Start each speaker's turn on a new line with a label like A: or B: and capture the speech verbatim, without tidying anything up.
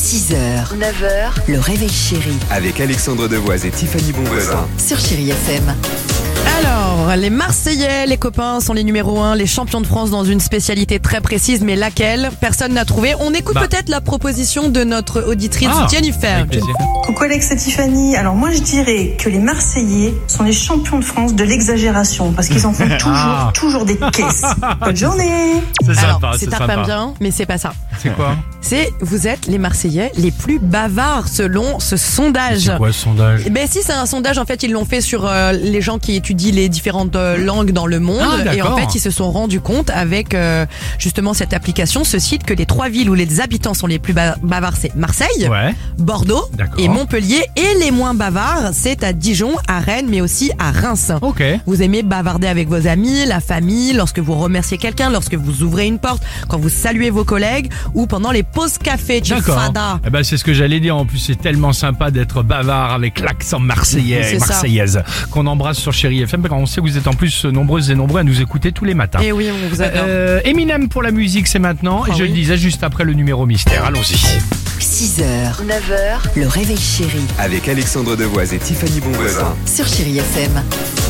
A: six heures, neuf heures, le réveil chéri
B: Avec Alexandre Devoise et Tiffany Bonvoisin.
A: sur Chéri F M.
C: Alors, les Marseillais, les copains, sont les numéros un, les champions de France dans une spécialité très précise, mais laquelle? Personne n'a trouvé. On écoute
D: Bah.
C: peut-être la proposition de notre auditrice
D: Ah,
C: Jennifer.
D: avec plaisir.
E: Coucou Alex et Tiffany. Alors moi je dirais que les Marseillais sont les champions de France de l'exagération parce qu'ils en font toujours,
D: Ah.
E: toujours des caisses. Bonne journée.
D: C'est
C: Alors,
D: sympa,
C: c'est
D: c'est
C: tapin
D: sympa.
C: bien, mais c'est pas ça.
D: C'est quoi
C: C'est, vous êtes les Marseillais les plus bavards selon ce sondage.
D: C'est quoi ce sondage?
C: Eh Ben si, c'est un sondage, en fait, ils l'ont fait sur euh, les gens qui étudient les différentes euh, langues dans le monde.
D: Ah,
C: et en
D: d'accord.
C: fait, ils se sont rendus compte avec euh, justement cette application, ce site, que les trois villes où les habitants sont les plus ba- bavards, c'est Marseille,
D: Ouais.
C: Bordeaux
D: D'accord.
C: et Montpellier. Et les moins bavards, c'est à Dijon, à Rennes, mais aussi à Reims.
D: Ok.
C: Vous aimez bavarder avec vos amis, la famille, lorsque vous remerciez quelqu'un, lorsque vous ouvrez une porte, quand vous saluez vos collègues ou pendant les pauses café.
D: D'accord.
C: Fada.
D: Eh ben, c'est ce que j'allais dire. En plus, c'est tellement sympa d'être bavard avec l'accent marseillais,
C: C'est ça.
D: marseillaise, qu'on embrasse sur Chéri F M. Quand on sait que vous êtes en plus nombreuses et nombreux à nous écouter tous les matins.
C: Et oui, on vous adore.
D: Euh, Eminem pour la musique, c'est maintenant.
C: Ah
D: et je
C: oui.
D: le disais juste après le numéro mystère. Allons-y.
A: six heures, neuf heures, le réveil chéri
B: Avec Alexandre Devoise et Tiffany Bonvoisin.
A: sur Chéri F M.